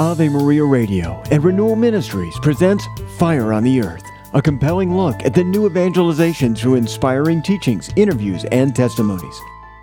Ave Maria Radio and Renewal Ministries presents Fire on the Earth, a compelling look at the new evangelization through inspiring teachings, interviews, and testimonies.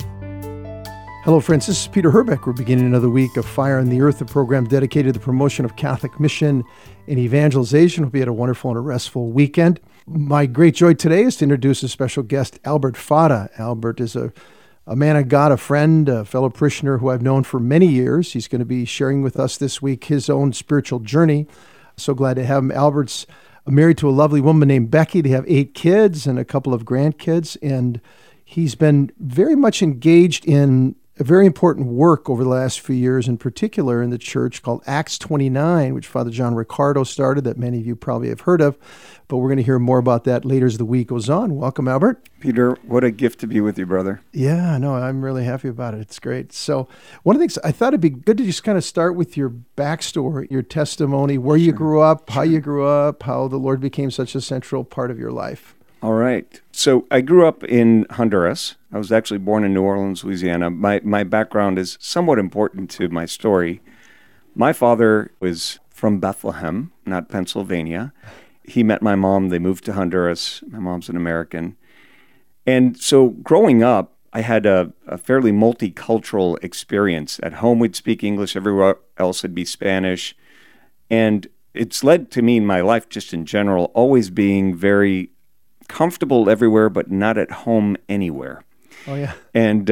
Hello, friends. This is Peter Herbeck. We're beginning another week of Fire on the Earth, a program dedicated to the promotion of Catholic mission and evangelization. Hope you had a wonderful and a restful weekend. My great joy today is to introduce a special guest, Albert Fada. Albert is a man of God, a friend, a fellow parishioner who I've known for many years. He's going to be sharing with us this week his own spiritual journey. So glad to have him. Albert's married to a lovely woman named Becky. They have 8 kids and a couple of grandkids, and he's been very much engaged in a very important work over the last few years, in particular in the church called Acts 29, which Father John Riccardo started, that many of you probably have heard of. But we're going to hear more about that later as the week goes on. Welcome, Albert. Peter, what a gift to be with you, brother. Yeah, no, I'm really happy about it. It's great. So one of the things, I thought it'd be good to just kind of start with your backstory, your testimony, where you grew up, how you grew up, how the Lord became such a central part of your life. All right. So I grew up in Honduras. I was actually born in New Orleans, Louisiana. My background is somewhat important to my story. My father was from Bethlehem, not Pennsylvania. He met my mom. They moved to Honduras. My mom's an American. And so growing up, I had a fairly multicultural experience. At home, we'd speak English. Everywhere else, it'd be Spanish. And it's led to me in my life, just in general, always being very comfortable everywhere, but not at home anywhere. Oh, yeah. And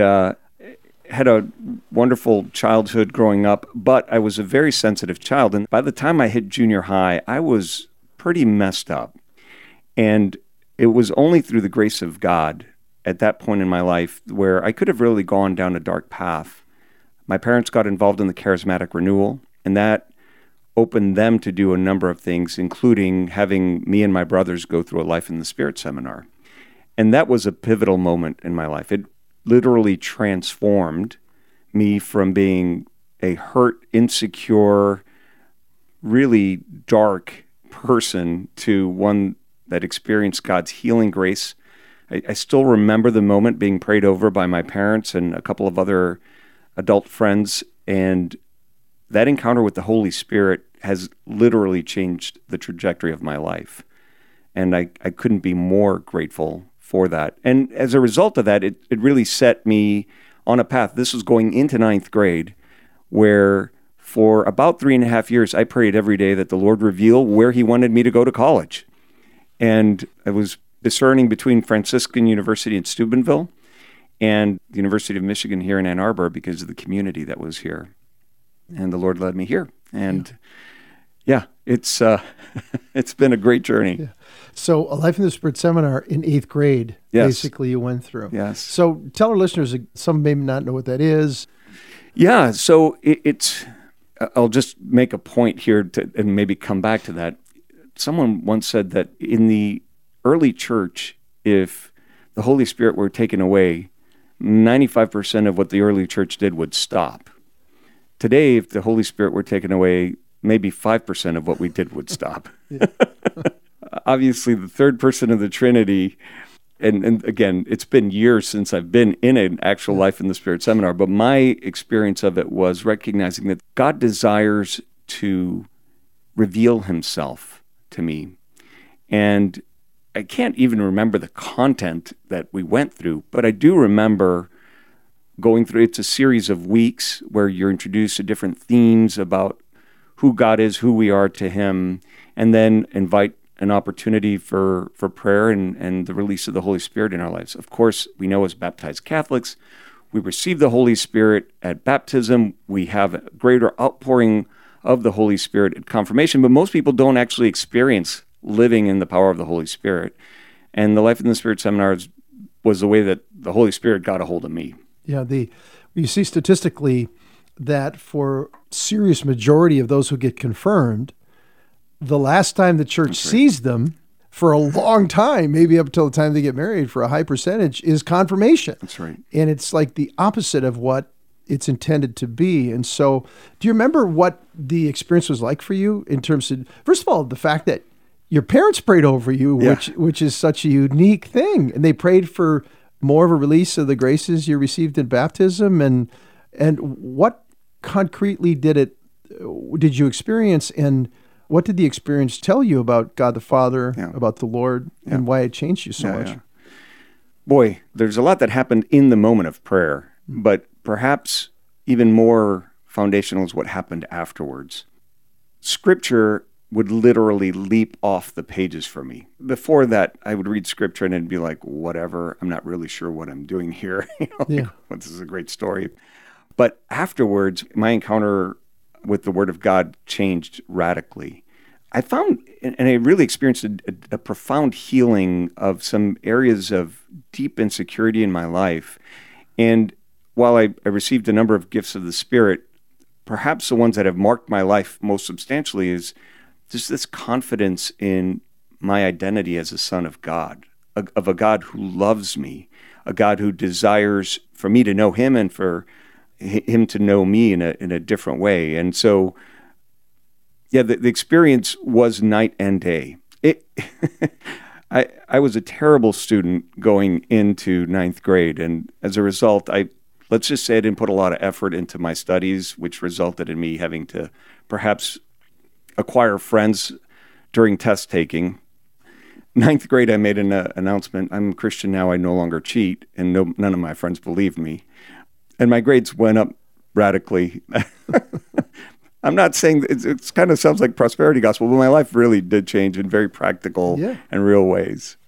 had a wonderful childhood growing up, but I was a very sensitive child. And by the time I hit junior high, I was pretty messed up. And it was only through the grace of God at that point in my life where I could have really gone down a dark path. My parents got involved in the Charismatic Renewal, and that opened them to do a number of things, including having me and my brothers go through a Life in the Spirit seminar. And that was a pivotal moment in my life. It literally transformed me from being a hurt, insecure, really dark person to one that experienced God's healing grace. I still remember the moment being prayed over by my parents and a couple of other adult friends, and that encounter with the Holy Spirit has literally changed the trajectory of my life. And I couldn't be more grateful for that. And as a result of that, it really set me on a path. This was going into 9th grade, where for about 3.5 years, I prayed every day that the Lord reveal where He wanted me to go to college. And I was discerning between Franciscan University in Steubenville and the University of Michigan here in Ann Arbor because of the community that was here. And the Lord led me here. And it's it's been a great journey. Yeah. So a Life in the Spirit seminar in 8th grade, basically you went through. Yes. So tell our listeners, some may not know what that is. Yeah, so it's, I'll just make a point here and maybe come back to that. Someone once said that in the early church, if the Holy Spirit were taken away, 95% of what the early church did would stop. Today, if the Holy Spirit were taken away, maybe 5% of what we did would stop. Obviously, the third person of the Trinity, and again, it's been years since I've been in an actual Life in the Spirit seminar, but my experience of it was recognizing that God desires to reveal Himself to me. And I can't even remember the content that we went through, but I do remember going through, it's a series of weeks where you're introduced to different themes about who God is, who we are to Him, and then invite an opportunity for prayer and the release of the Holy Spirit in our lives. Of course, we know as baptized Catholics, we receive the Holy Spirit at baptism. We have a greater outpouring of the Holy Spirit at confirmation, but most people don't actually experience living in the power of the Holy Spirit. And the Life in the Spirit seminars was the way that the Holy Spirit got a hold of me. Yeah, you see statistically that for serious majority of those who get confirmed, the last time the church sees them for a long time, maybe up until the time they get married, for a high percentage, is confirmation. That's right. And it's like the opposite of what it's intended to be. And so do you remember what the experience was like for you in terms of, first of all, the fact that your parents prayed over you, which is such a unique thing, and they prayed for more of a release of the graces you received in baptism, and what concretely did it did you experience, and what did the experience tell you about God the Father, about the Lord, and why it changed you so much? Boy, there's a lot that happened in the moment of prayer, but perhaps even more foundational is what happened afterwards. Scripture would literally leap off the pages for me. Before that, I would read Scripture and it'd be like, whatever, I'm not really sure what I'm doing here. This is a great story. But afterwards, my encounter with the Word of God changed radically. I found, and I really experienced a profound healing of some areas of deep insecurity in my life. And while I received a number of gifts of the Spirit, perhaps the ones that have marked my life most substantially is just this confidence in my identity as a son of God, of a God who loves me, a God who desires for me to know Him and for Him to know me in a different way. And so, the experience was night and day. I was a terrible student going into ninth grade, and as a result, let's just say I didn't put a lot of effort into my studies, which resulted in me having to perhaps acquire friends during test taking. Ninth grade, I made an announcement, I'm a Christian now, I no longer cheat, and none of my friends believed me. And my grades went up radically. I'm not saying, it kind of sounds like prosperity gospel, but my life really did change in very practical and real ways.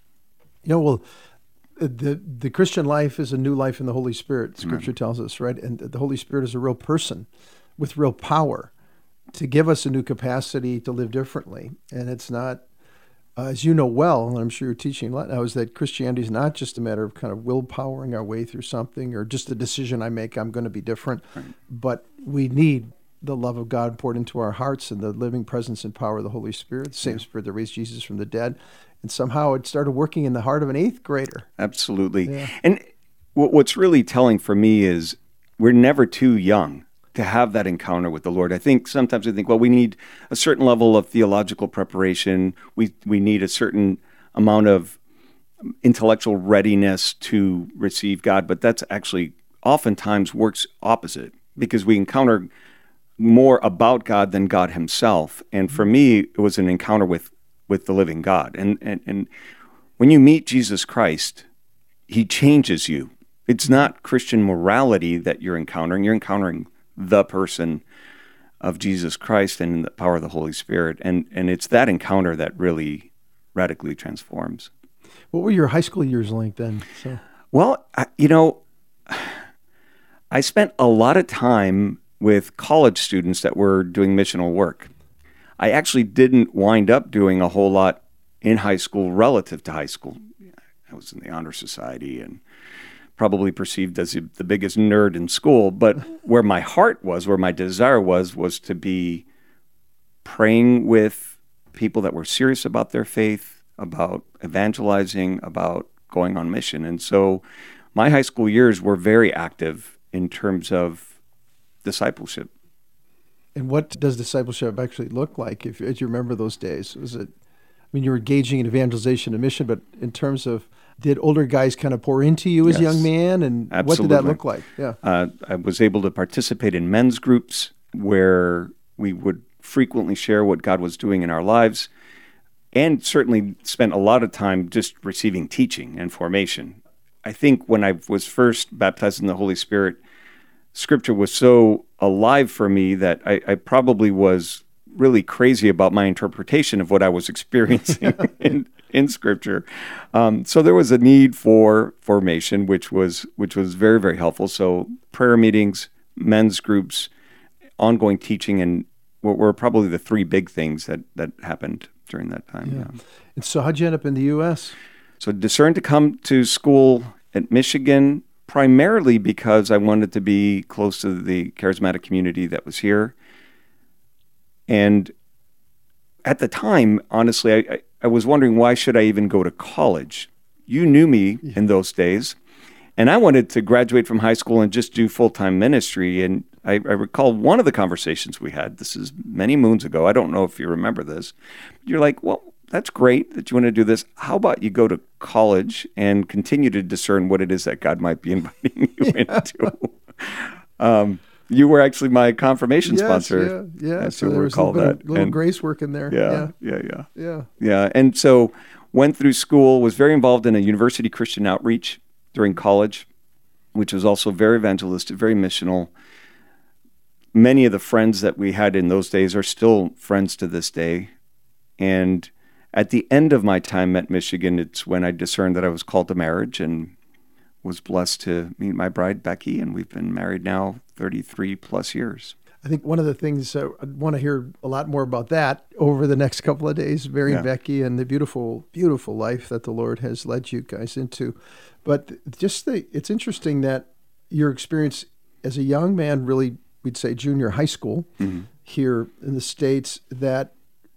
The Christian life is a new life in the Holy Spirit, Scripture tells us, right? And the Holy Spirit is a real person with real power to give us a new capacity to live differently. And it's not, as you know well, and I'm sure you're teaching a lot now, is that Christianity is not just a matter of kind of willpowering our way through something or just a decision I make, I'm going to be different. Right. But we need the love of God poured into our hearts and the living presence and power of the Holy Spirit, the same Spirit that raised Jesus from the dead. And somehow it started working in the heart of an eighth grader. Absolutely. Yeah. And what's really telling for me is we're never too young to have that encounter with the Lord. I think sometimes we think, well, we need a certain level of theological preparation. We need a certain amount of intellectual readiness to receive God, but that's actually oftentimes works opposite because we encounter more about God than God Himself. And for me, it was an encounter with the living God. And when you meet Jesus Christ, He changes you. It's not Christian morality that you're encountering the person of Jesus Christ and the power of the Holy Spirit. And it's that encounter that really radically transforms. What were your high school years like then? Well, I spent a lot of time with college students that were doing missional work. I actually didn't wind up doing a whole lot in high school relative to high school. I was in the honor society and probably perceived as the biggest nerd in school, but where my heart was, where my desire was to be praying with people that were serious about their faith, about evangelizing, about going on mission. And so my high school years were very active in terms of discipleship. And what does discipleship actually look like, as you remember those days? Was it, you were engaging in evangelization and mission, but in terms of, did older guys kind of pour into you as a young man? And absolutely. What did that look like? Yeah, I was able to participate in men's groups where we would frequently share what God was doing in our lives, and certainly spent a lot of time just receiving teaching and formation. I think when I was first baptized in the Holy Spirit, Scripture was so alive for me that I probably was really crazy about my interpretation of what I was experiencing in Scripture. So there was a need for formation, which was very, very helpful. So prayer meetings, men's groups, ongoing teaching, and were probably the three big things that happened during that time. Yeah. And so how'd you end up in the U.S.? So discerned to come to school at Michigan, primarily because I wanted to be close to the charismatic community that was here. And at the time, honestly, I was wondering, why should I even go to college? You knew me in those days, and I wanted to graduate from high school and just do full-time ministry. And I recall one of the conversations we had, this is many moons ago, I don't know if you remember this, but you're like, well, that's great that you want to do this. How about you go to college and continue to discern what it is that God might be inviting you into? You were actually my confirmation Yes, sponsor. yeah. So there was recall a that. little And- grace work in there. Yeah. And so went through school, was very involved in a university Christian outreach during college, which was also very evangelistic, very missional. Many of the friends that we had in those days are still friends to this day. And at the end of my time at Michigan, it's when I discerned that I was called to marriage and was blessed to meet my bride, Becky, and we've been married now 33 plus years. I think one of the things I want to hear a lot more about that over the next couple of days, marrying Becky and the beautiful, beautiful life that the Lord has led you guys into. But it's interesting that your experience as a young man, really, we'd say junior high school here in the States, that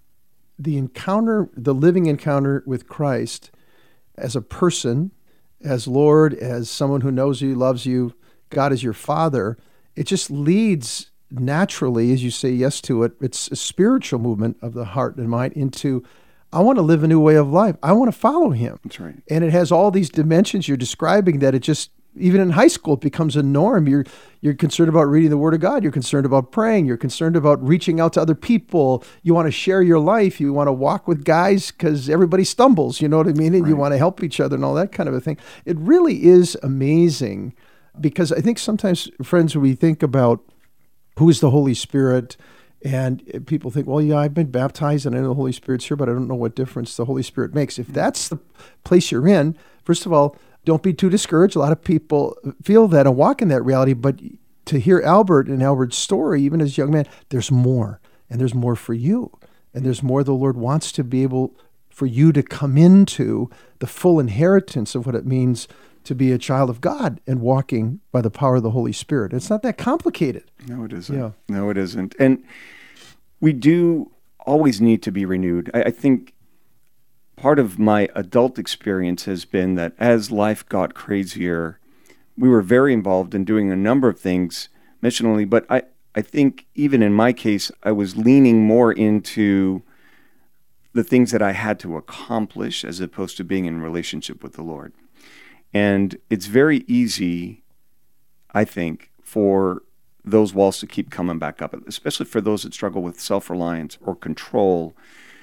the living encounter with Christ as a person, as Lord, as someone who knows you, loves you, God is your Father, it just leads naturally, as you say yes to it, it's a spiritual movement of the heart and mind into, I want to live a new way of life. I want to follow him. That's right. And it has all these dimensions you're describing that it just, even in high school, it becomes a norm. You're concerned about reading the Word of God. You're concerned about praying. You're concerned about reaching out to other people. You want to share your life. You want to walk with guys because everybody stumbles, you know what I mean? And you want to help each other and all that kind of a thing. It really is amazing because I think sometimes, friends, when we think about who is the Holy Spirit, and people think, well, yeah, I've been baptized and I know the Holy Spirit's here, but I don't know what difference the Holy Spirit makes. If that's the place you're in, first of all, don't be too discouraged. A lot of people feel that and walk in that reality, but to hear Albert and Albert's story, even as a young man, there's more, and there's more for you, and there's more the Lord wants to be able for you to come into the full inheritance of what it means to be a child of God and walking by the power of the Holy Spirit. It's not that complicated. No, it isn't. Yeah. No, it isn't. And we do always need to be renewed. I think part of my adult experience has been that as life got crazier, we were very involved in doing a number of things missionally, but I think even in my case, I was leaning more into the things that I had to accomplish as opposed to being in relationship with the Lord. And it's very easy, I think, for those walls to keep coming back up, especially for those that struggle with self-reliance or control.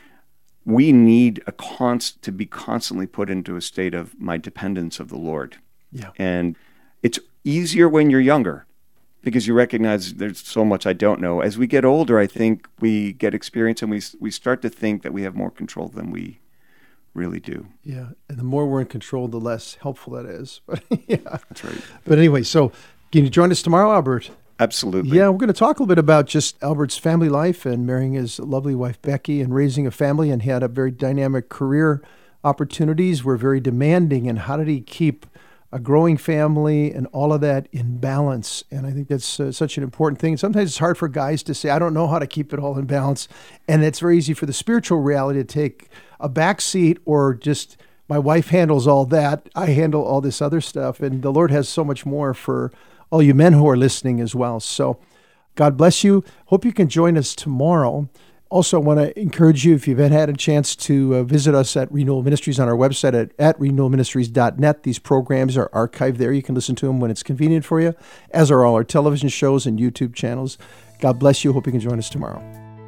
We need to be constantly put into a state of my dependence of the Lord. Yeah. And it's easier when you're younger because you recognize there's so much I don't know. As we get older, I think we get experience and we start to think that we have more control than we really do. Yeah. And the more we're in control, the less helpful that is. But yeah. That's right. But anyway, so can you join us tomorrow, Albert? Absolutely. Yeah, we're going to talk a little bit about just Albert's family life and marrying his lovely wife, Becky, and raising a family, and he had a very dynamic career opportunities, were very demanding, and how did he keep a growing family and all of that in balance? And I think that's such an important thing. Sometimes it's hard for guys to say, I don't know how to keep it all in balance. And it's very easy for the spiritual reality to take a back seat or just, my wife handles all that, I handle all this other stuff. And the Lord has so much more for all you men who are listening as well. So God bless you. Hope you can join us tomorrow. Also, I want to encourage you, if you've had a chance to visit us at Renewal Ministries on our website at renewalministries.net. These programs are archived there. You can listen to them when it's convenient for you, as are all our television shows and YouTube channels. God bless you. Hope you can join us tomorrow.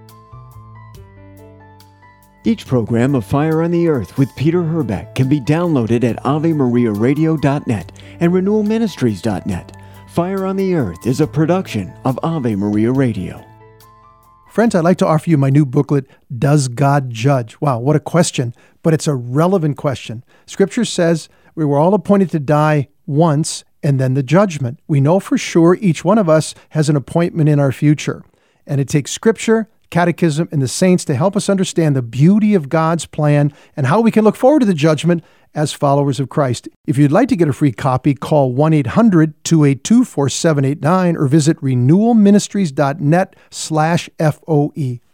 Each program of Fire on the Earth with Peter Herbeck can be downloaded at AveMariaRadio.net and RenewalMinistries.net. Fire on the Earth is a production of Ave Maria Radio. Friends, I'd like to offer you my new booklet, Does God Judge? Wow, what a question, but it's a relevant question. Scripture says we were all appointed to die once and then the judgment. We know for sure each one of us has an appointment in our future. And it takes Scripture, Catechism, and the saints to help us understand the beauty of God's plan and how we can look forward to the judgment as followers of Christ. If you'd like to get a free copy, call 1-800-282-4789 or visit renewalministries.net/FOE.